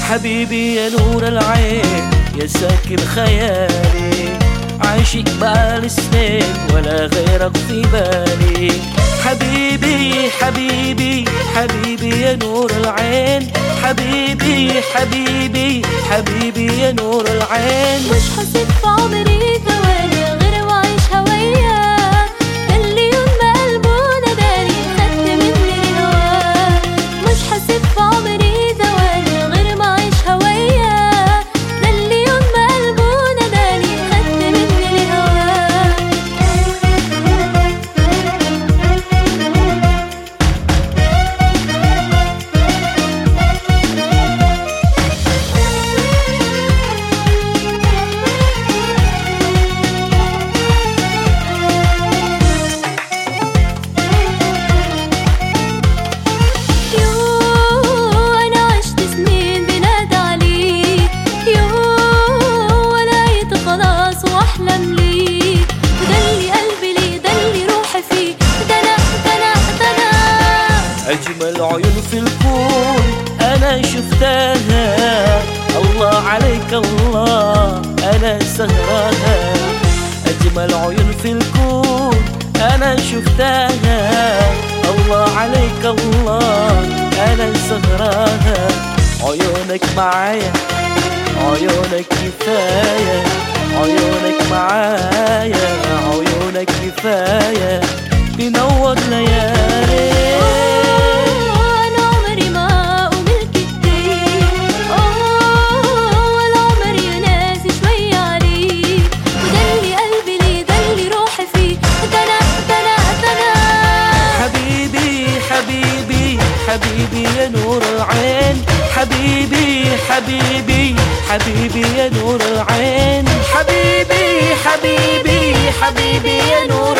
حبيبي يا نور العين يا ساكن خيالي، عايشك بقالي سنين ولا غيرك في بالي. حبيبي حبيبي حبيبي يا نور العين، حبيبي حبيبي حبيبي يا نور العين. مش حسيت في عمري ثواني غير وعيشها وياه، اللي يوم ما قلبه ناداني خدت مني الهواه. مش حسيت في عمري ثواني غير ما عيشها وياه، اللي يوم ما قلبه ناداني خدت مني الهواه. واحلم ليك، وده اللي قلبي ليه، ده اللي روحي فيه، ده انا اجمل عيون في الكون انا شفتها، الله عليك الله انا سهراها. اجمل عيون في الكون انا شفتها، الله عليك الله انا سهراها. عيونك معايا عيونك كفايه، عيونك معايا عيونك كفاية بنور ليالي. أنا عمري ما قبلت كتير، ولا عمري يا ناسي شوية عليك، وده اللي قلبي ليه، ده اللي روحي فيه، ده أنا حبيبي حبيبي حبيبي يا نور العين، حبيبي حبيبي حبيبي يا نور العين، حبيبي حبيبي حبيبي يا نور